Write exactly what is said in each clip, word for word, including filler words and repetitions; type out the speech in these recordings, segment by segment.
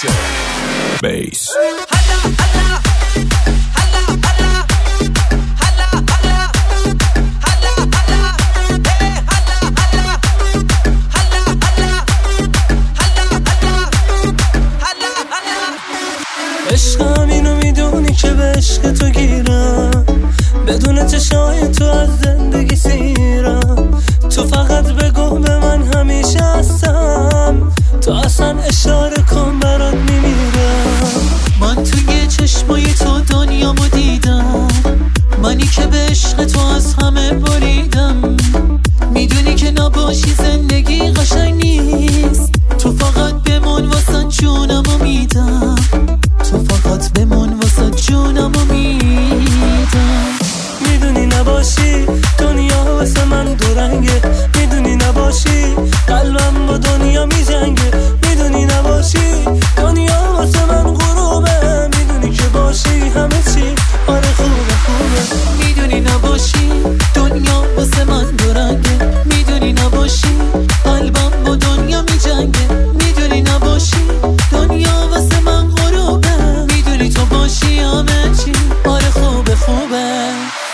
بیس عشقم اینو میدونی که به عشق تو گیرم، بدون چشای تو از زندگی سیرم. تو فقط بگو به من همیشه هستم، تو اصلا اشاره کن برات میمیرم. من توی چشمای تو دنیامو دیدم، منی که به عشق تو از همه بریدم. میدونی که نباشی زندگی قشنگ نیست، تو فقط بمون واسه جونمو میدم، تو فقط بمون واسه جونمو میدم. میدونی نباشی دنیا واسه من دورنگه، میدونی نباشی قلبم با دنیا میجنگه. میدونی نباشی دنیا واسه من غروبه، میدونی که باشی همه چی آره خوبه خوبه. میدونی نباشی دنیا واسه من دورنگه، میدونی نباشی قلبم با دنیا میجنگه. میدونی نباشی دنیا واسه من غروبه، میدونی تو باشی همه چی آره خوبه خوبه.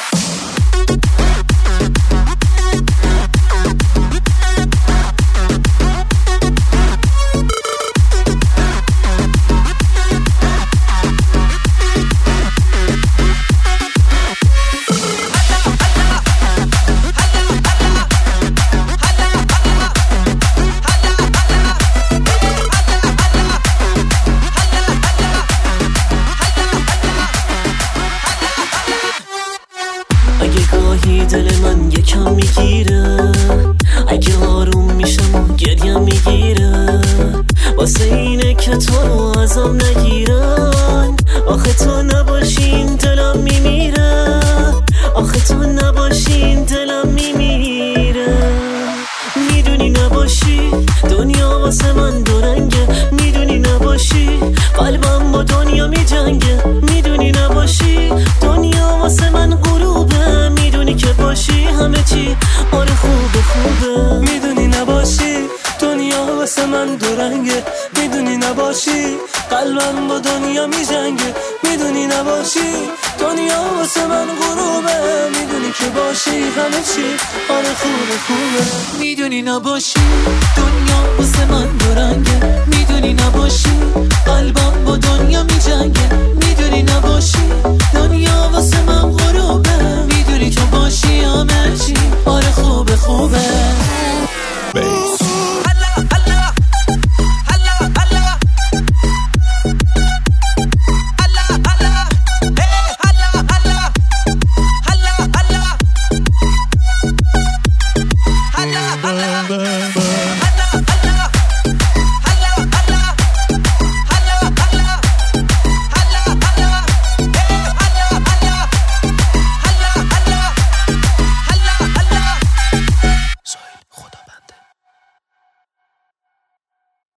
اگه گاهی دل من یکم میگیره، اگه آروم میشم و گریم میگیره، واسه اینه که تو رو ازم نگیرن. آخه تو نباشین دلم میمیره، آخه تو نباشین دلم میمیره. میدونی نباشی دنیا واسه من دورنگه، میدونی نباشی قلبم با دنیا میجنگه. میدونی نباشی دنیا واسه من غروبه، میدونی که باشی همه چی آره خوبه خوبه. میدونی نباشی دنیا واسه من دورنگه، میدونی نباشی قلبم با دنیا میجنگه. میدونی نباشی دنیا واسه من غروبه، میدونی که باشی همه چی آره خوبه خوبه. میدونی نباشی دنیا واسه من دورنگه، میدونی نباشی